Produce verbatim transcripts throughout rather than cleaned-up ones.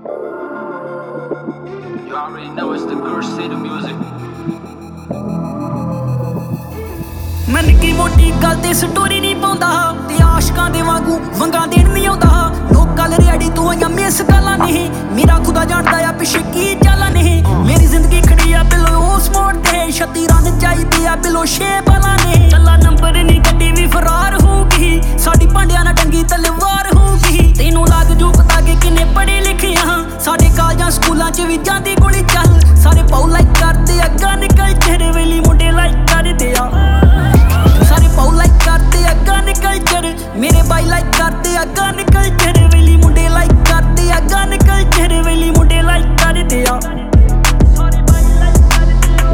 You already know it's the Guru City music. मैं निक्की मोटी गल ते स्टोरी नहीं पाउंदा ते आशकां दे वांगू वंगा देण नहीं आउंदा लोक गल रेड़ी तू आइयां मिस गल्लां नहीं मेरा खुदा जानदा आ पिछे की चालां नहीं मेरी जिंदगी खड़ी आ बिलो उस मोड़ ते छत्ती रन चाहिदी आ बिलो छे बालां ने कल्ला नंबर नहीं गड्डी भी फरार होगी साडी भांडियां नाल टंगी तलवार होगी तैनूं लाग जू पता कि किन्ने पढ़े लिखे हां साडे कालजां स्कूलां च भी जांदी गोली चल सारे पाउ लाइक करदे आ गन कल्चर वेली मुंडे लाइक करदे आ सारे पाउ लाइक करते आ गन कल्चर मेरे भाई लाइक करते आ गन कल्चर वेली मुंडे लाइक करते आ गन कल्चर वेली मुंडे लाइक करते आ सारे भाई लाइक करते आ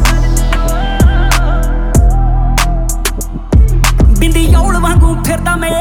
बिंदी औल वांगू फिरदा मैं